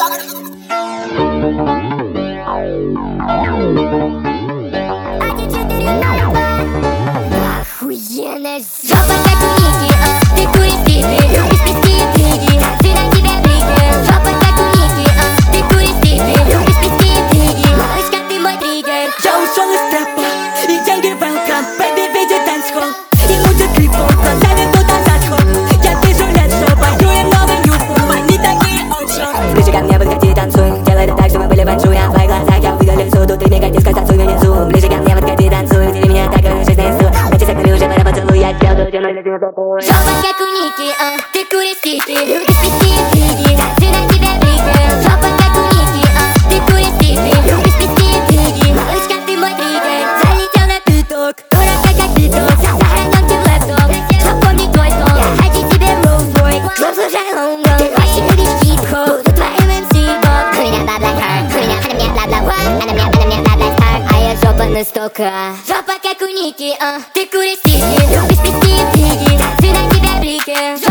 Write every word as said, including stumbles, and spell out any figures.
Охуенная жопа, как у Ники, а ты куришь пипи, любишь письки и фриги, ты на тебя бликер. Жопа, как у Ники, а ты куришь пипи, любишь письки и фриги, малышка, ты мой триггер. Я ушел из трэпа, и деньги welcome, baby, видит танцхолл. И мутит клипом, глазами будто заход. Я вижу лет, что пою им новый нюфу, они такие очень. Ближе ко мне, подходи, танцуй, делай это так, чтобы были фэншуй. А в твоих глазах я увидел лесу, ты мега диско, танцуй внизу. Ближе ко мне, подходи, танцуй, удиви меня так, как жизнь на инсту. На часах уже пора поцелуй, я тебя буду тянуть, летим за тобой. Жопа, как у Ники, а ты куришь пипи, любишь письки и фриги, ты на тебя бликер. Жопа, как у Ники, а ты куришь пипи, любишь письки и фриги, малышка, ты мой триггер. Залетел на пяток, дурака как биток, сохранен тебе в лэптоп, запомни твой тон. Я хочу тебе Rolls-Royce, клуб слушай лонгон. Ты вообще любишь хип-хоп, буду твоим эм си-боб. У меня бла-бла хард, у меня, она мне бла-бла-ва, она мне, она мне бла-бла старт. А я жопа на стока. Жопа, как у Ники, а ты куришь пипи, любишь письки и фриги, ты на тебя бликер.